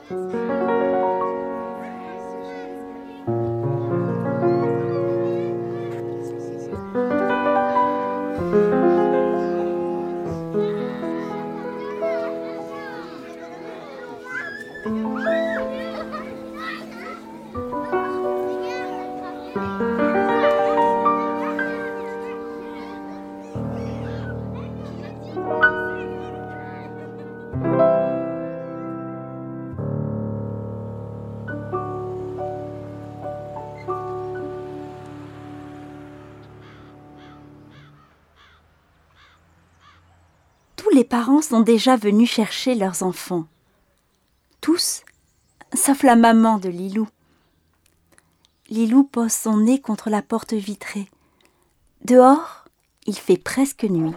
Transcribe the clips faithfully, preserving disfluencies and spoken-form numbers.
Tous les parents sont déjà venus chercher leurs enfants. Tous, sauf la maman de Lilou. Lilou pose son nez contre la porte vitrée. Dehors, il fait presque nuit.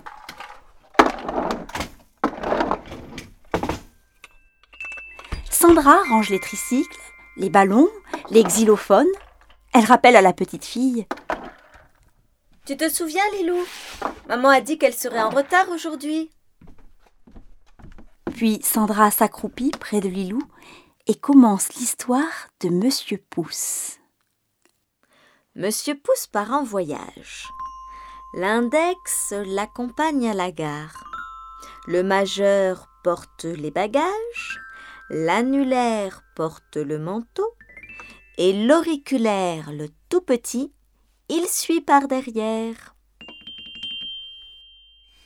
Sandra range les tricycles, les ballons, les xylophones. Elle rappelle à la petite fille. « Tu te souviens, Lilou ? Maman a dit qu'elle serait en retard aujourd'hui. » Puis Sandra s'accroupit près de Lilou et commence l'histoire de Monsieur Pouce. Monsieur Pouce part en voyage. L'index l'accompagne à la gare. Le majeur porte les bagages, l'annulaire porte le manteau et l'auriculaire, le tout petit, il suit par derrière.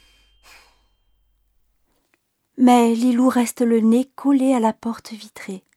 Mais Lilou reste le nez collé à la porte vitrée.